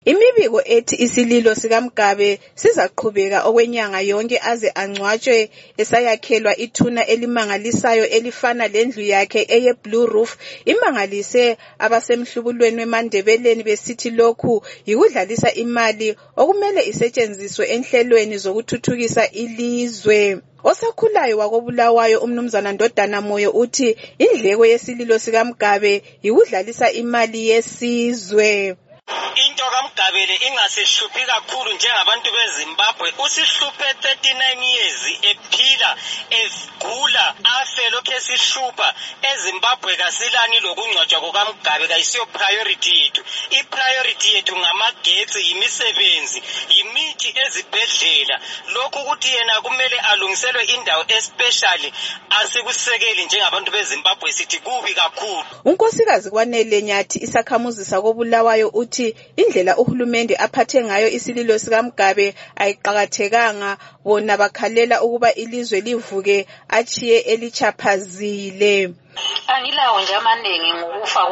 Imibiko ethi isililo sikaMgabe sizaqhubeka okwenyanga yonke aze angcwatshwe esayakhelwa ithuna elimangalisayo elifana lendlu yakhe eye Blue Roof imangalise abasemhlubulweni weMandebeleni besithi lokhu yikudlalisa imali okumele isetshenziswe enhlelweni zokuthuthukisa ilizwe. Osakhulayo wakobulawayo umnumzana Ndodana Moyo uthi indleko yesililo sikaMgabe yikudlalisa imali yesizwe. Into kaMgabe le ingasishuphi kakhulu njengabantu beZimbabwe usihluphe 39 years ephila egula afe lokho esishupha eZimbabwe kasilani lokungcwatshwa kukaMgabe kayisiyo priority yethu. I-priority yethu ngamagetsi, yimisebenzi, yimithi ezibhedlela. Lokhu ukuthi yena kumele alungiselwe indawo especially asikusekeli njengabantu beZimbabwe sithi kubi kakhulu. Unkosikazi Kwanele Nyathi isakhamuzi sakobulawayo uthi indlela uhulumende aphathe ngayo isililo sikaMgabe ayiqakathekanga, bona bakhalela ukuba ilizwe livuke achiye elichaphazile. Angilawo nje amaningi ngokufa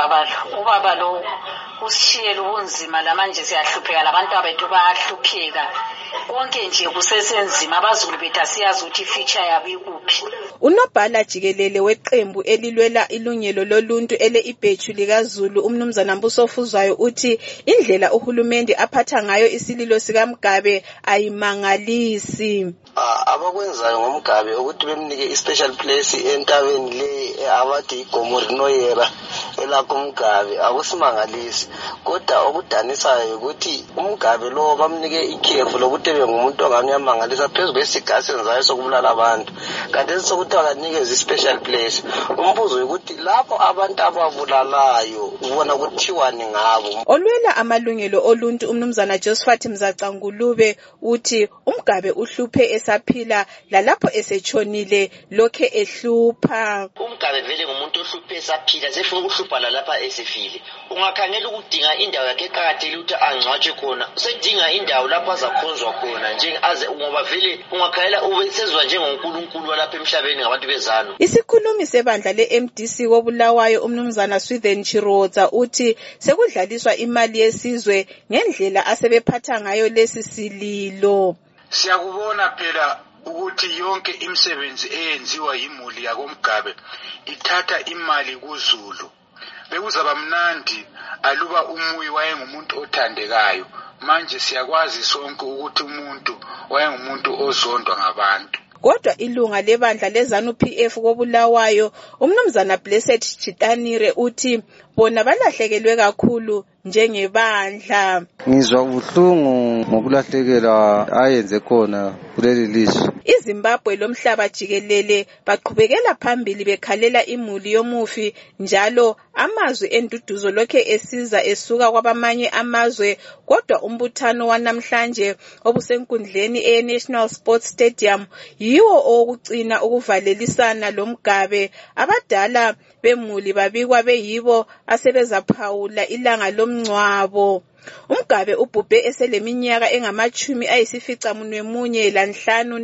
ubaba lo usishiyela ubunzima lamanje siyahlupheka, labantu abethu bayahlupheka. Konke nje kusesenzima, abazulu bethu asiyazi ukuthi future yabo ikuphi. Unobhala jikelele weqembu elilwela ilungelo loluntu ele ibhethu likaZulu umnumzana Mbuso Fuzwayo uthi indlela uhulumende aphatha ngayo isililo sikaMgabe ayimangalisi. Abakwenzayo ngoMgabe ukuthi bemnike i-special place entabeni le abathi iGomori Noyera elakuMgabe akusimangalisi, kodwa okudanisayo ukuthi uMgabe lo bamnike ikhefu lokuthi bengumuntu onganyamangalisa phezulu kwesigasi senzayo sokubulala abantu, kanti sokuthi akanikeze i-special place. Umbuzo ukuthi lapho abantu ababulalayo ubona kuthiwani ngabo. Olwela amalungelo oluntu umnumzana Josephat Mzacangulube uthi uMgabe uhluphe esaphila lalapho esetshonile lokhe ehlupha. uMgabe vele ngumuntu ohluphe esaphila sefuna ukuhlupha lalapha esefile. Ungakhangela ukudinga indawo yakhe eqakathekile ukuthi angcwatshwe khona, usedinga indawo lapho azakhonzwa khona njengaze ngoba vele ungakhangela ubesezwa njengoNkulunkulu walapha emhlabeni ngabantu bezalo. Isikhulumi sebandla leMDC kobulawayo umnumzana Swithen Chirodza uthi sekudlaliswa imali yesizwe ngendlela asebephatha ngayo lesi sililo. Siyakubona phela ukuthi yonke imisebenzi eyenziwa yimuli yakoMgabe ithatha imali kuZulu. Bekuzaba mnandi aluba umuyi wayengumuntu othandekayo. Manje siyakwazi sonke ukuthi umuntu wayengumuntu ozondwa ngabantu. Kodwa ilunga lebandla leZANU PF kobulawayo umnumzana Blessed Chitanire uthi bona balahlekelwe kakhulu njengebandla. Ngizwa ubuhlungu ngokulahlekelwa ayenze khona kuleli lizwe. iZimbabwe lomhlaba jikelele baqhubekela phambili bekhalela imuli yomufi, njalo amazwi enduduzo lokhe esiza esuka kwabamanye amazwe, kodwa umbuthano wanamhlanje obusenkundleni eNational Sports Stadium yiwo okugcina ukuvalelisana loMgabe. Abadala bemuli babikwa beyibo asebezaphawula ilanga lomngcwabo. uMgabe ubhubhe eseleminyaka engamachumi ayisificamunwemunye lanhlanu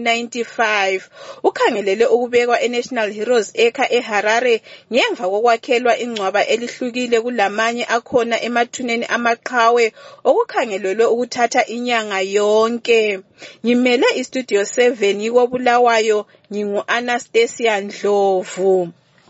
95. Ukhangelele ukubekwa eNational Heroes Acre eHarare ngemva kokwakhelwa ingcwaba elihlukile kulamanye akhona emathuneni amaqhawe okukhangelelwe ukuthatha inyanga yonke. Ngimele iStudio 7 yikobulawayo, ngingu Anastasia Ndlovu.